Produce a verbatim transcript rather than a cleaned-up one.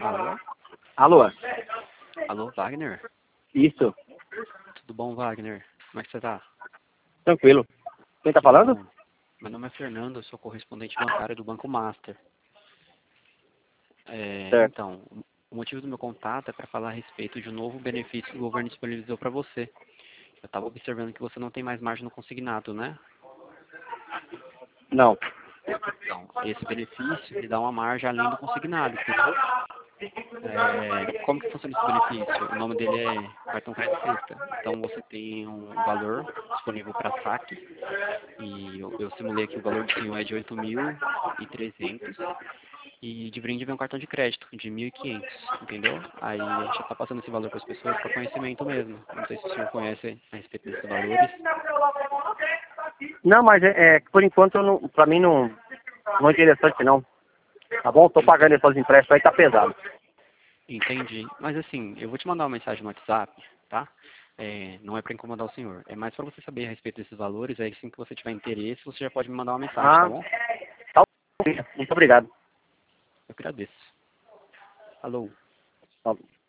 Alô? Alô? Alô, Wagner? Isso. Tudo bom, Wagner? Como é que você tá? Tranquilo. Quem tá falando? Bom, meu nome é Fernando, eu sou correspondente bancário do Banco Master. É, Certo. então, o motivo do meu contato é para falar a respeito de um novo benefício que o governo disponibilizou para você. Eu estava observando que você não tem mais margem no consignado, né? Não. Então, esse benefício ele dá uma margem além do consignado, entendeu? É, como que funciona esse benefício? O nome dele é cartão crédito sexta. Então você tem um valor disponível para saque e eu, eu simulei aqui o valor do senhor é de oito mil e trezentos e de brinde vem um cartão de crédito de mil e quinhentos, entendeu? Aí a gente está passando esse valor para as pessoas para conhecimento mesmo. Não sei se o senhor conhece a respeito desses valores. Não, mas é, é por enquanto eu não, pra mim não, não é interessante não. Tá bom? Tô pagando esses empréstimos aí, tá pesado. Entendi. Mas assim, eu vou te mandar uma mensagem no WhatsApp, tá? É, não é para incomodar o senhor. É mais para você saber a respeito desses valores. Aí, assim que você tiver interesse, você já pode me mandar uma mensagem, tá Ah, bom? tá. Muito obrigado. Eu agradeço. Alô? Tá.